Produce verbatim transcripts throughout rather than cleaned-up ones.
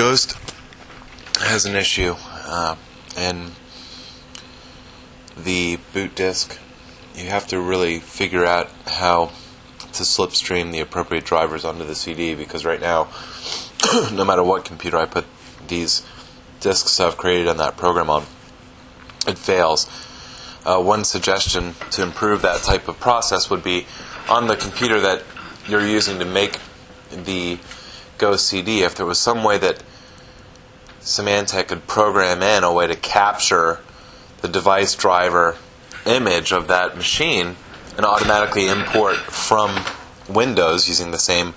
Ghost has an issue uh, in the boot disk. You have to really figure out how to slipstream the appropriate drivers onto the C D, because right now, no matter what computer I put these disks I've created on that program on, it fails. Uh, one suggestion to improve that type of process would be on the computer that you're using to make the Ghost C D, if there was some way that Symantec could program in a way to capture the device driver image of that machine and automatically import from Windows using the same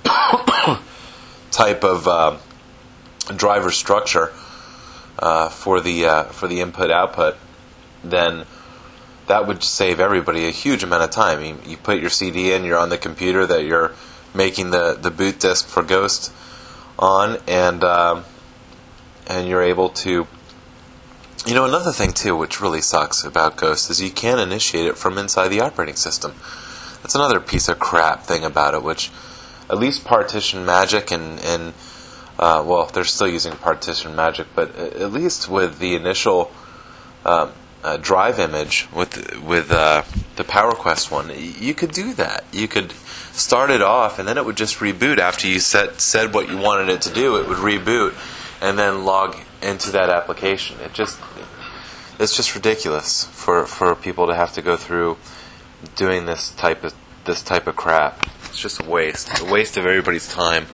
type of uh, driver structure uh, for the uh, for the input-output, then that would save everybody a huge amount of time. You, you put your C D in, you're on the computer that you're making the, the boot disk for Ghost on, and uh, and you're able to... You know, another thing, too, which really sucks about Ghost is you can't initiate it from inside the operating system. That's another piece of crap thing about it, which at least Partition Magic and, and uh, well, they're still using Partition Magic, but at least with the initial um, uh, drive image with with uh, the PowerQuest one, you could do that. You could start it off, and then it would just reboot after you set, said what you wanted it to do. It would reboot and then log into that application. It just it's just ridiculous for, for people to have to go through doing this type of this type of crap. It's just a waste, a waste of everybody's time.